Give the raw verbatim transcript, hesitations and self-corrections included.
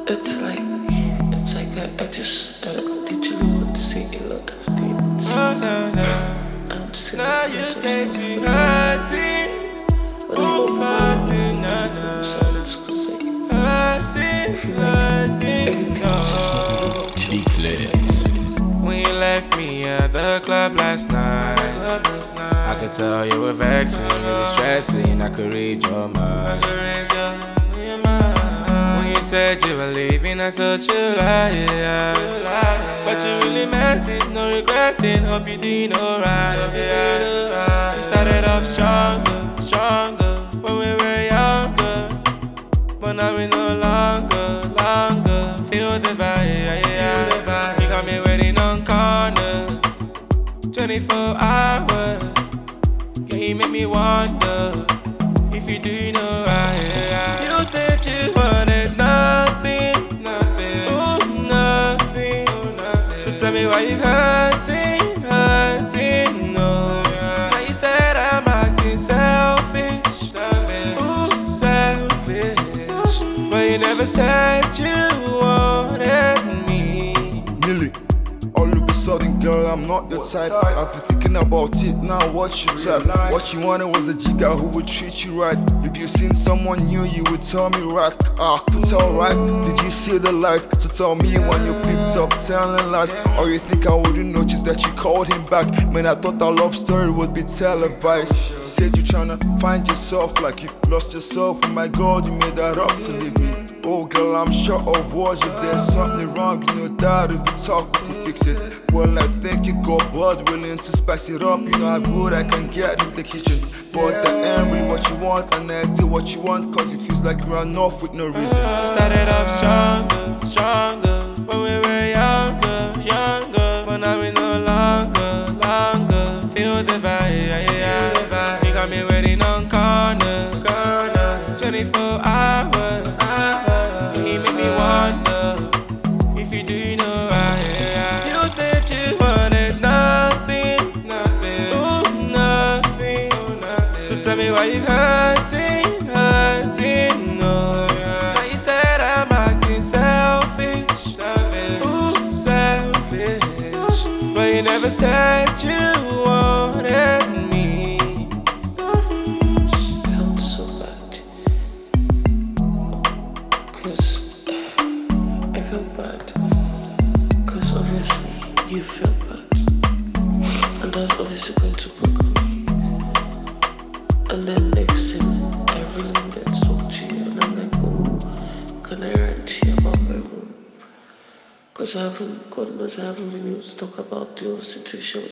It's like, it's like I, I just, I literally want to say a lot of things. Oh, no, no. And say Now like, you I say just, you hurting. but Oh, I hurting, no, don't know. no. Silence, 'cause like, Hurting, I feel like hurting, everything is no. just Big flex. When you left me at the club last night, I could tell you were vexing, really stressing. I could read your mind. When you said you were leaving, I told you lie, yeah. But you really meant it, no regretting. Hope you're doing alright, yeah. We started off stronger, stronger when we were younger, but now we no longer, longer. Feel the vibe, yeah, yeah. You got me waiting on corners, twenty-four hours. Can you make me wonder if you do know right? Yeah. You said you wanted nothing, nothing, ooh, nothing, ooh, nothing. So tell me why you hurting, hurting, no. Yeah. Now you said I'm acting selfish, selfish, ooh, selfish, selfish. But you never said you wanted me. Millie, all of a sudden, girl, I'm not your type. I've been thinking about it now. What you type? What you wanted was a jigger who would treat you right. If you seen someone new, you would tell me right. Ah, it's alright. Did you see the light? So tell me when you picked up telling lies. Or you think I wouldn't notice that you called him back? Man, I thought our love story would be televised. Said you tryna find yourself like you lost yourself. Oh my God, you made that up to leave me. Oh girl, I'm short of words. If there's something wrong, you know that if we talk, we can fix it. Well, I think you got blood willing to spice it up. You know how good I can get in the kitchen. But that ain't really what you want, and I do what you want, cause it feels like you ran off with no reason. Started off stronger, stronger when we were younger, younger. But now we no longer, longer. Feel the vibe, yeah, yeah. You got me waiting on corner, corner, twenty-four hours. You make me wonder if you do know right. Yeah. You said you wanted nothing, nothing, ooh, nothing, ooh, nothing. So tell me why you hurting, hurting, no. Yeah. Now you said I'm acting selfish, selfish, ooh, selfish, selfish. But you never said you wanted me. Selfish. I felt so bad. Cause I felt bad. Cause obviously you felt bad. And that's obviously going to work on me. And then next thing, I really needed to talk to you. And I'm like, oh, can I write to you about my room? Because I haven't, God knows I haven't been able to talk about the whole situation